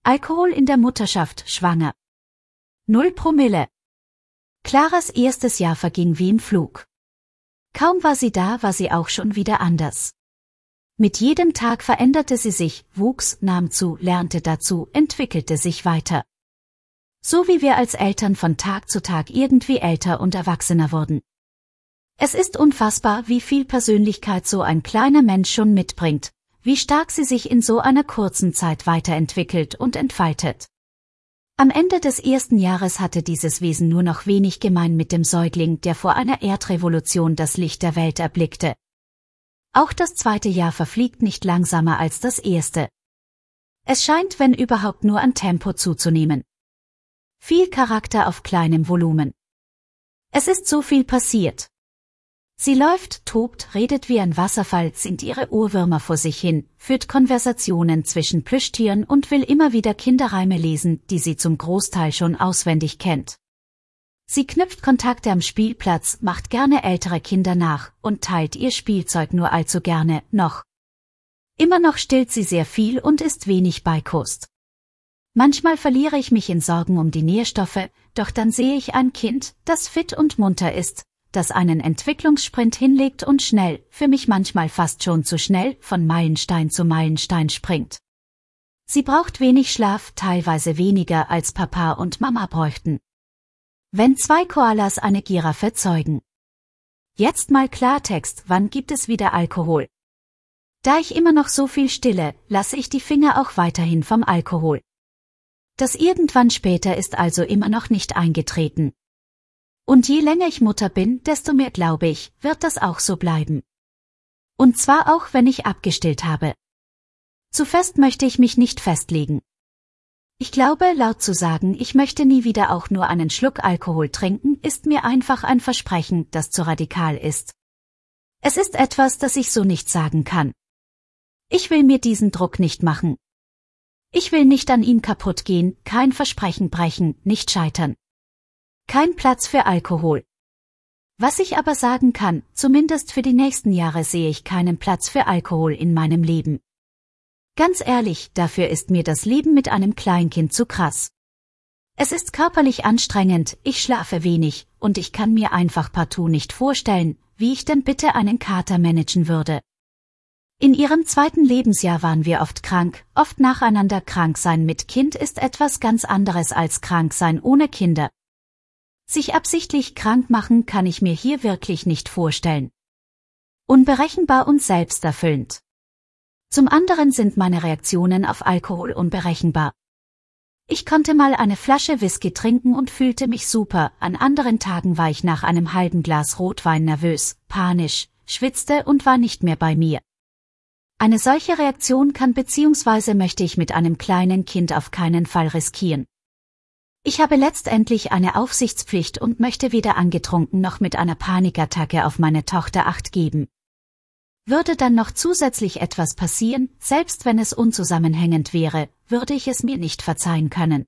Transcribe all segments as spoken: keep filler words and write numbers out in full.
Alkohol in der Mutterschaft, schwanger. Null Promille. Claras erstes Jahr verging wie im Flug. Kaum war sie da, war sie auch schon wieder anders. Mit jedem Tag veränderte sie sich, wuchs, nahm zu, lernte dazu, entwickelte sich weiter. So wie wir als Eltern von Tag zu Tag irgendwie älter und erwachsener wurden. Es ist unfassbar, wie viel Persönlichkeit so ein kleiner Mensch schon mitbringt, wie stark sie sich in so einer kurzen Zeit weiterentwickelt und entfaltet. Am Ende des ersten Jahres hatte dieses Wesen nur noch wenig gemein mit dem Säugling, der vor einer Erdrevolution das Licht der Welt erblickte. Auch das zweite Jahr verfliegt nicht langsamer als das erste. Es scheint, wenn überhaupt, nur an Tempo zuzunehmen. Viel Charakter auf kleinem Volumen. Es ist so viel passiert. Sie läuft, tobt, redet wie ein Wasserfall, singt ihre Ohrwürmer vor sich hin, führt Konversationen zwischen Plüschtieren und will immer wieder Kinderreime lesen, die sie zum Großteil schon auswendig kennt. Sie knüpft Kontakte am Spielplatz, macht gerne ältere Kinder nach und teilt ihr Spielzeug nur allzu gerne, noch. Immer noch stillt sie sehr viel und isst wenig Beikost. Manchmal verliere ich mich in Sorgen um die Nährstoffe, doch dann sehe ich ein Kind, das fit und munter ist, das einen Entwicklungssprint hinlegt und schnell, für mich manchmal fast schon zu schnell, von Meilenstein zu Meilenstein springt. Sie braucht wenig Schlaf, teilweise weniger als Papa und Mama bräuchten. Wenn zwei Koalas eine Giraffe zeugen. Jetzt mal Klartext, wann gibt es wieder Alkohol? Da ich immer noch so viel stille, lasse ich die Finger auch weiterhin vom Alkohol. Das irgendwann später ist also immer noch nicht eingetreten. Und je länger ich Mutter bin, desto mehr glaube ich, wird das auch so bleiben. Und zwar auch, wenn ich abgestillt habe. Zu fest möchte ich mich nicht festlegen. Ich glaube, laut zu sagen, ich möchte nie wieder auch nur einen Schluck Alkohol trinken, ist mir einfach ein Versprechen, das zu radikal ist. Es ist etwas, das ich so nicht sagen kann. Ich will mir diesen Druck nicht machen. Ich will nicht an ihm kaputt gehen, kein Versprechen brechen, nicht scheitern. Kein Platz für Alkohol. Was ich aber sagen kann, zumindest für die nächsten Jahre sehe ich keinen Platz für Alkohol in meinem Leben. Ganz ehrlich, dafür ist mir das Leben mit einem Kleinkind zu krass. Es ist körperlich anstrengend, ich schlafe wenig, und ich kann mir einfach partout nicht vorstellen, wie ich denn bitte einen Kater managen würde. In ihrem zweiten Lebensjahr waren wir oft krank, oft nacheinander. Krank sein mit Kind ist etwas ganz anderes als krank sein ohne Kinder. Sich absichtlich krank machen kann ich mir hier wirklich nicht vorstellen. Unberechenbar und selbsterfüllend. Zum anderen sind meine Reaktionen auf Alkohol unberechenbar. Ich konnte mal eine Flasche Whisky trinken und fühlte mich super, an anderen Tagen war ich nach einem halben Glas Rotwein nervös, panisch, schwitzte und war nicht mehr bei mir. Eine solche Reaktion kann bzw. möchte ich mit einem kleinen Kind auf keinen Fall riskieren. Ich habe letztendlich eine Aufsichtspflicht und möchte weder angetrunken noch mit einer Panikattacke auf meine Tochter Acht geben. Würde dann noch zusätzlich etwas passieren, selbst wenn es unzusammenhängend wäre, würde ich es mir nicht verzeihen können.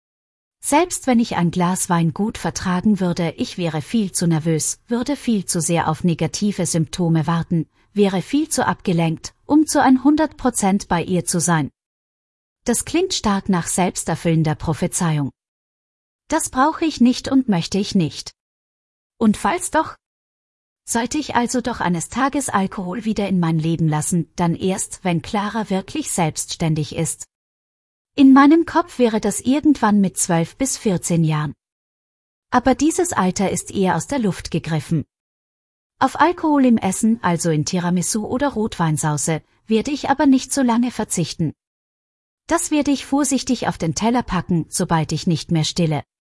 Selbst wenn ich ein Glas Wein gut vertragen würde, ich wäre viel zu nervös, würde viel zu sehr auf negative Symptome warten, wäre viel zu abgelenkt, um zu hundert Prozent bei ihr zu sein. Das klingt stark nach selbsterfüllender Prophezeiung. Das brauche ich nicht und möchte ich nicht. Und falls doch? Sollte ich also doch eines Tages Alkohol wieder in mein Leben lassen, dann erst, wenn Clara wirklich selbstständig ist. In meinem Kopf wäre das irgendwann mit zwölf bis vierzehn Jahren. Aber dieses Alter ist eher aus der Luft gegriffen. Auf Alkohol im Essen, also in Tiramisu oder Rotweinsauce, werde ich aber nicht so lange verzichten. Das werde ich vorsichtig auf den Teller packen, sobald ich nicht mehr stille.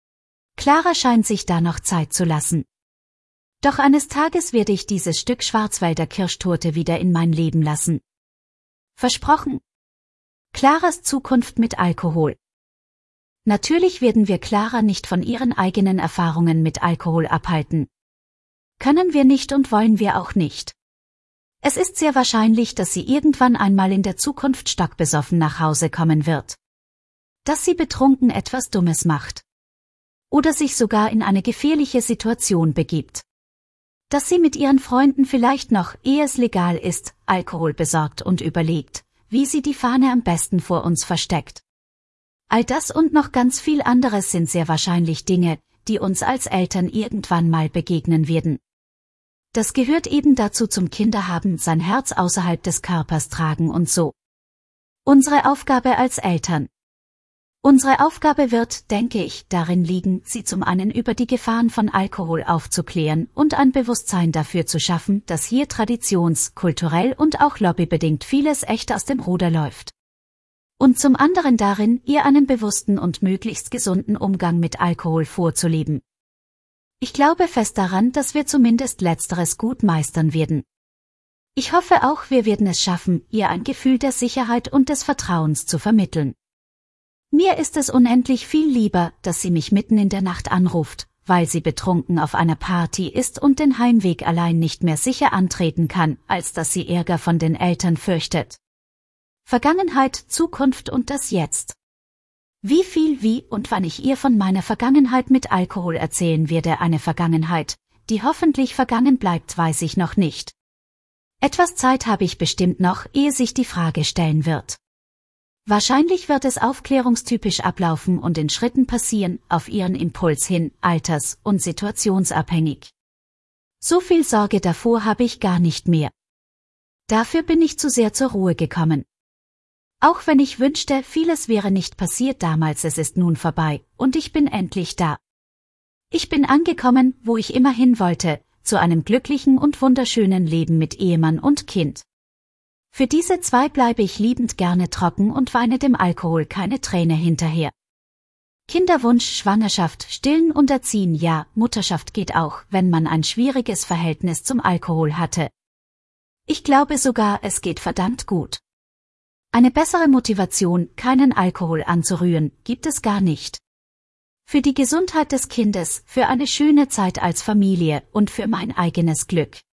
Clara scheint sich da noch Zeit zu lassen. Doch eines Tages werde ich dieses Stück Schwarzwälder Kirschtorte wieder in mein Leben lassen. Versprochen. Claras Zukunft mit Alkohol. Natürlich werden wir Clara nicht von ihren eigenen Erfahrungen mit Alkohol abhalten. Können wir nicht und wollen wir auch nicht. Es ist sehr wahrscheinlich, dass sie irgendwann einmal in der Zukunft stockbesoffen nach Hause kommen wird. Dass sie betrunken etwas Dummes macht. Oder sich sogar in eine gefährliche Situation begibt. Dass sie mit ihren Freunden vielleicht noch, ehe es legal ist, Alkohol besorgt und überlegt, wie sie die Fahne am besten vor uns versteckt. All das und noch ganz viel anderes sind sehr wahrscheinlich Dinge, die uns als Eltern irgendwann mal begegnen werden. Das gehört eben dazu zum Kinderhaben, sein Herz außerhalb des Körpers tragen und so. Unsere Aufgabe als Eltern. Unsere Aufgabe wird, denke ich, darin liegen, sie zum einen über die Gefahren von Alkohol aufzuklären und ein Bewusstsein dafür zu schaffen, dass hier traditions-, kulturell und auch lobbybedingt vieles echt aus dem Ruder läuft. Und zum anderen darin, ihr einen bewussten und möglichst gesunden Umgang mit Alkohol vorzuleben. Ich glaube fest daran, dass wir zumindest Letzteres gut meistern werden. Ich hoffe auch, wir werden es schaffen, ihr ein Gefühl der Sicherheit und des Vertrauens zu vermitteln. Mir ist es unendlich viel lieber, dass sie mich mitten in der Nacht anruft, weil sie betrunken auf einer Party ist und den Heimweg allein nicht mehr sicher antreten kann, als dass sie Ärger von den Eltern fürchtet. Vergangenheit, Zukunft und das Jetzt. Wie viel, wie und wann ich ihr von meiner Vergangenheit mit Alkohol erzählen werde, eine Vergangenheit, die hoffentlich vergangen bleibt, weiß ich noch nicht. Etwas Zeit habe ich bestimmt noch, ehe sich die Frage stellen wird. Wahrscheinlich wird es aufklärungstypisch ablaufen und in Schritten passieren, auf ihren Impuls hin, alters- und situationsabhängig. So viel Sorge davor habe ich gar nicht mehr. Dafür bin ich zu sehr zur Ruhe gekommen. Auch wenn ich wünschte, vieles wäre nicht passiert damals, es ist nun vorbei, und ich bin endlich da. Ich bin angekommen, wo ich immer hin wollte, zu einem glücklichen und wunderschönen Leben mit Ehemann und Kind. Für diese zwei bleibe ich liebend gerne trocken und weine dem Alkohol keine Träne hinterher. Kinderwunsch, Schwangerschaft, Stillen und Erziehen, ja, Mutterschaft geht auch, wenn man ein schwieriges Verhältnis zum Alkohol hatte. Ich glaube sogar, es geht verdammt gut. Eine bessere Motivation, keinen Alkohol anzurühren, gibt es gar nicht. Für die Gesundheit des Kindes, für eine schöne Zeit als Familie und für mein eigenes Glück.